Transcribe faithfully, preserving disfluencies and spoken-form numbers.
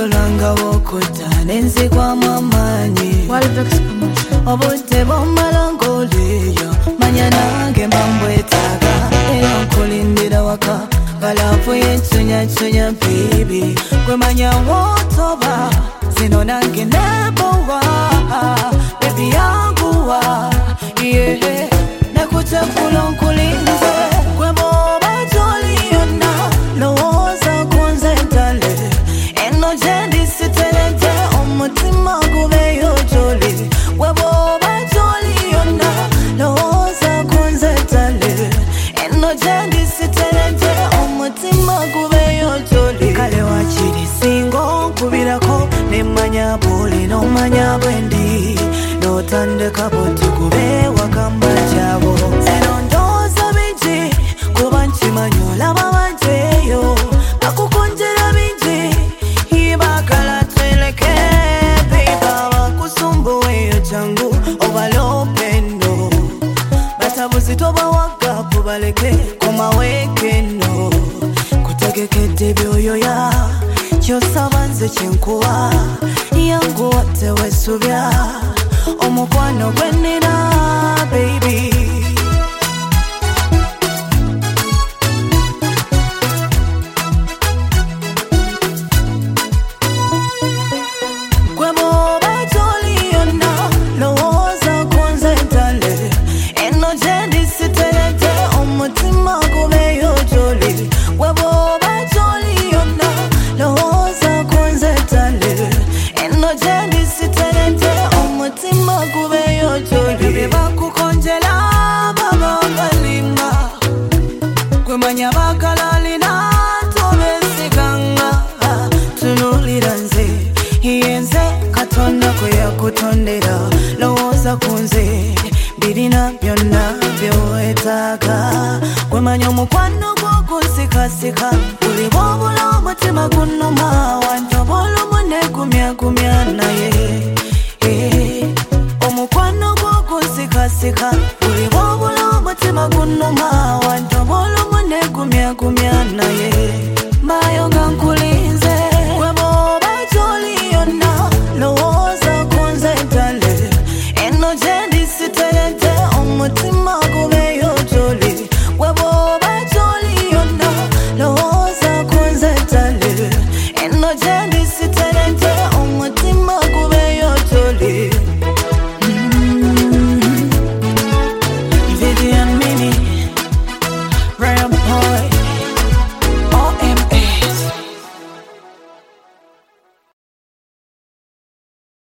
Lutolanga wokuta nenzi kwa mamanyi Walvex commercial Obute bomalangoliyo Manya nange mbambwetaga Eyo nkulindira waka Galafu yenchunya chunya baby Kwe manya wotoba Zino nange nebowa Baby yangu wa Yeah Nekuchekula nkulinze Kwe boba joliyona Lowoza kunze tale Eno jendi sitelente Omutima gube yo joli Weboba joli yona Lowoza kunze tale Eno jendi sitelente Omutima gube yo joli Kale wachiri singo kubirako Nemanya boli no manya bwendi No tande kaboti kube wakamba jabo Zeno ndoza binji Kubanchi manyola babanjeyo Akukonjera binji Ibakala tweleke Peipa wakusumbuwe changu Ovalopendo Batabuzi toba wakapu baleke Koma wekeno Kutegekete byoyo ya Chosabanze chenkuwa Yangu wate wesubya Omukwano gwenina baby Manya bakalali na tobesiganga tunuliranze yenze katonda kwe yakutondera lowoza kunze birina byonna byowetaaga kwe manya omukwano gwokunsikasika